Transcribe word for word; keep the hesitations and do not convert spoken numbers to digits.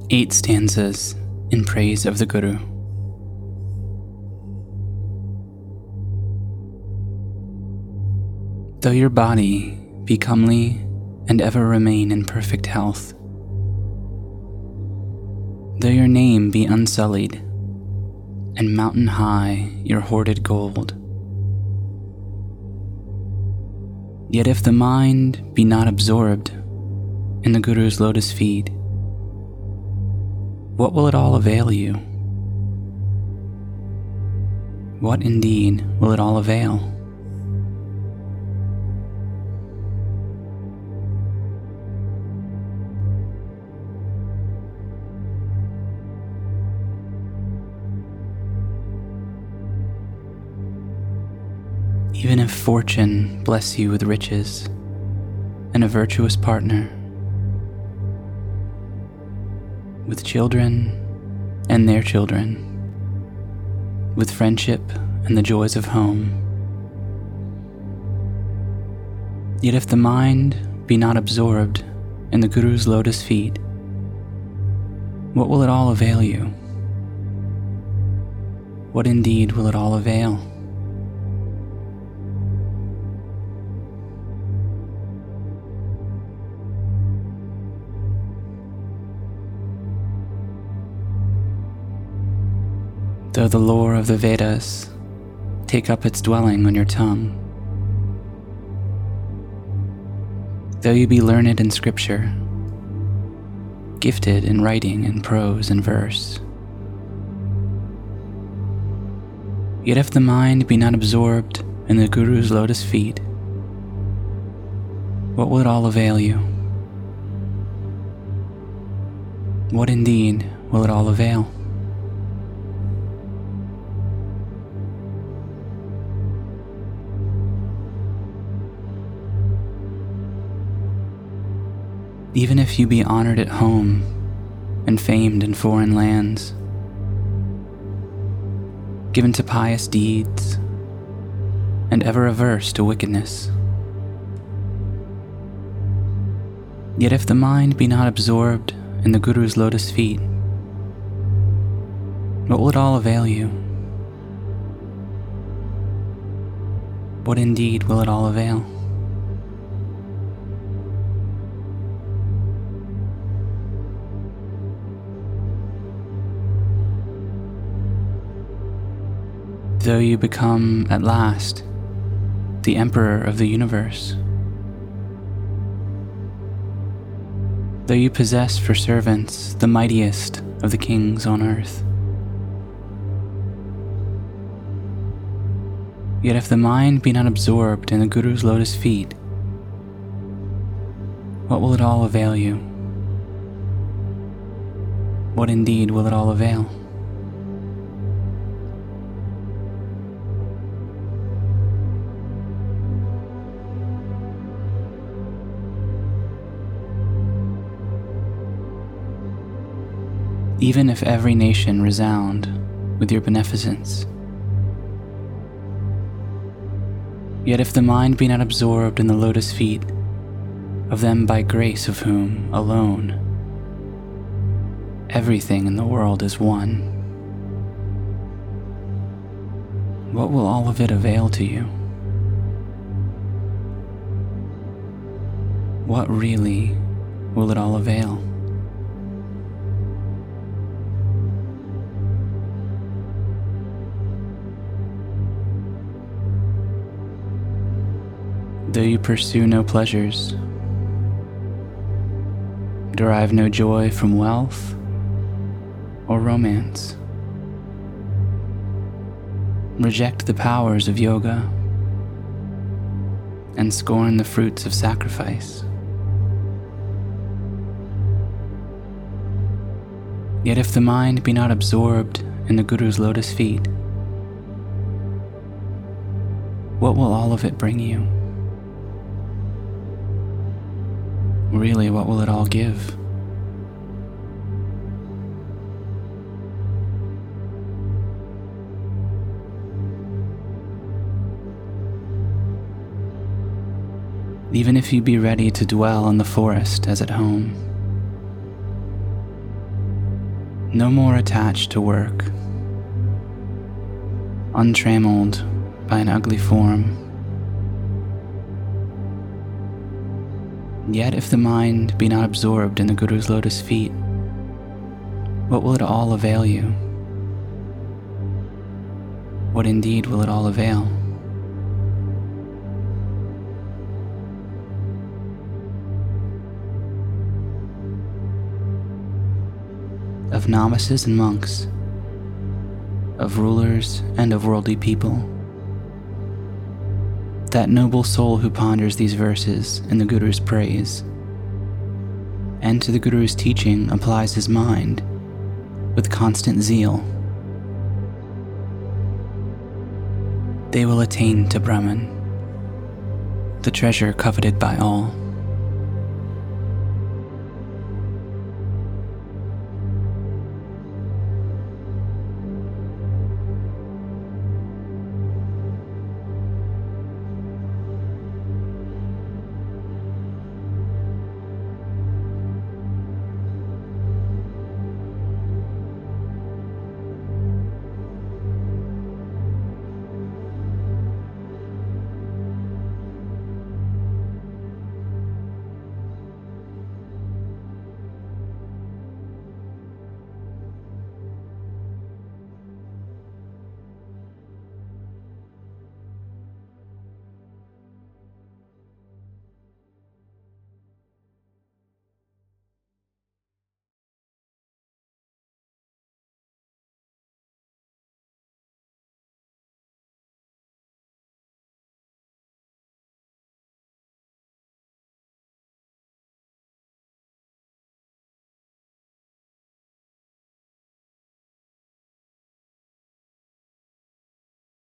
Eight stanzas in praise of the Guru. Though your body be comely and ever remain in perfect health, though your name be unsullied and mountain high your hoarded gold, yet if the mind be not absorbed in the Guru's lotus feet, what will it all avail you? What indeed will it all avail? Even if fortune bless you with riches and a virtuous partner, with children and their children, with friendship and the joys of home, yet if the mind be not absorbed in the Guru's lotus feet, what will it all avail you? What indeed will it all avail? Though the lore of the Vedas take up its dwelling on your tongue, though you be learned in scripture, gifted in writing and prose and verse, yet if the mind be not absorbed in the Guru's lotus feet, what will it all avail you? What indeed will it all avail? Even if you be honored at home and famed in foreign lands, given to pious deeds and ever averse to wickedness, yet if the mind be not absorbed in the Guru's lotus feet, what will it all avail you? What indeed will it all avail? Though you become at last the emperor of the universe, though you possess for servants the mightiest of the kings on earth, yet if the mind be not absorbed in the Guru's lotus feet, what will it all avail you? What indeed will it all avail? Even if every nation resound with your beneficence, yet if the mind be not absorbed in the lotus feet of them by grace of whom alone everything in the world is one, what will all of it avail to you? What really will it all avail? Though you pursue no pleasures, derive no joy from wealth or romance, reject the powers of yoga, and scorn the fruits of sacrifice, yet if the mind be not absorbed in the Guru's lotus feet, what will all of it bring you? Really, what will it all give? Even if you be ready to dwell in the forest as at home, no more attached to work, untrammeled by an ugly form. Yet if the mind be not absorbed in the Guru's lotus feet, what will it all avail you? What indeed will it all avail? Of novices and monks, of rulers and of worldly people, that noble soul who ponders these verses in the Guru's praise, and to the Guru's teaching applies his mind with constant zeal, they will attain to Brahman, the treasure coveted by all.